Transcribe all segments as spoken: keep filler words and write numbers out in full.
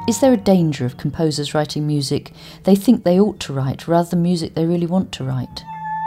Is there a danger of composers writing music they think they ought to write rather than music they really want to write?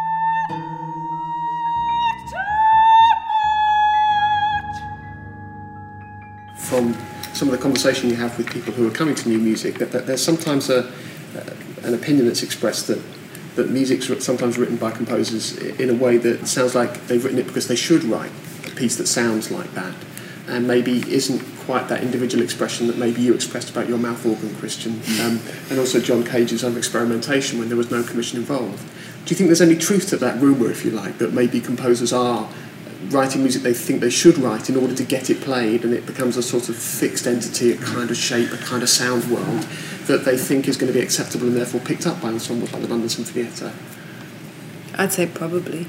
From some of the conversation you have with people who are coming to new music, that, that there's sometimes a, uh, an opinion that's expressed that, that music's sometimes written by composers in a way that sounds like they've written it because they should write a piece that sounds like that, and maybe isn't quite that individual expression that maybe you expressed about your mouth organ, Christian, um, and also John Cage's own experimentation when there was no commission involved. Do you think there's any truth to that rumour, if you like, that maybe composers are writing music they think they should write in order to get it played, and it becomes a sort of fixed entity, a kind of shape, a kind of sound world that they think is going to be acceptable and therefore picked up by ensembles like the London Sinfonietta? I'd say probably.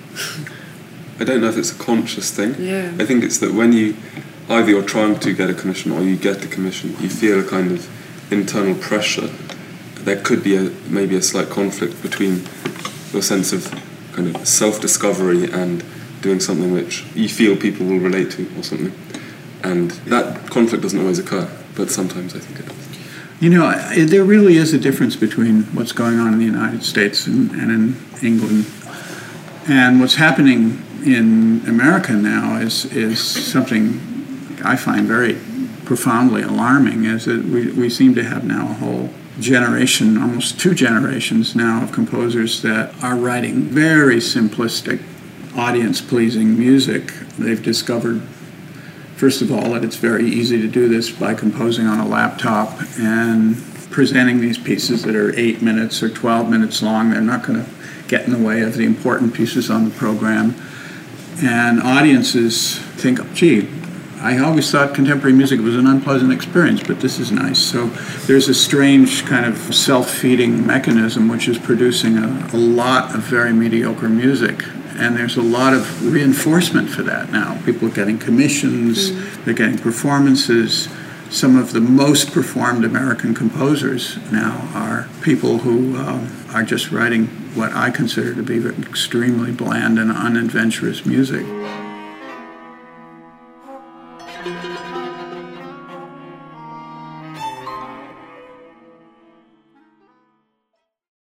I don't know if it's a conscious thing. Yeah. I think it's that when you, either you're trying to get a commission or you get the commission, you feel a kind of internal pressure. There could be a maybe a slight conflict between your sense of kind of self-discovery and doing something which you feel people will relate to or something. And that conflict doesn't always occur, but sometimes I think it does. You know, I, there really is a difference between what's going on in the United States and, and in England. And what's happening in America now is is something I find very profoundly alarming, is that we, we seem to have now a whole generation, almost two generations now, of composers that are writing very simplistic, audience-pleasing music. They've discovered, first of all, that it's very easy to do this by composing on a laptop and presenting these pieces that are eight minutes or twelve minutes long. They're not going to get in the way of the important pieces on the program. And audiences think, gee, I always thought contemporary music was an unpleasant experience, but this is nice. So there's a strange kind of self-feeding mechanism which is producing a, a lot of very mediocre music. And there's a lot of reinforcement for that now. People are getting commissions, mm. they're getting performances. Some of the most performed American composers now are people who um, are just writing what I consider to be extremely bland and unadventurous music.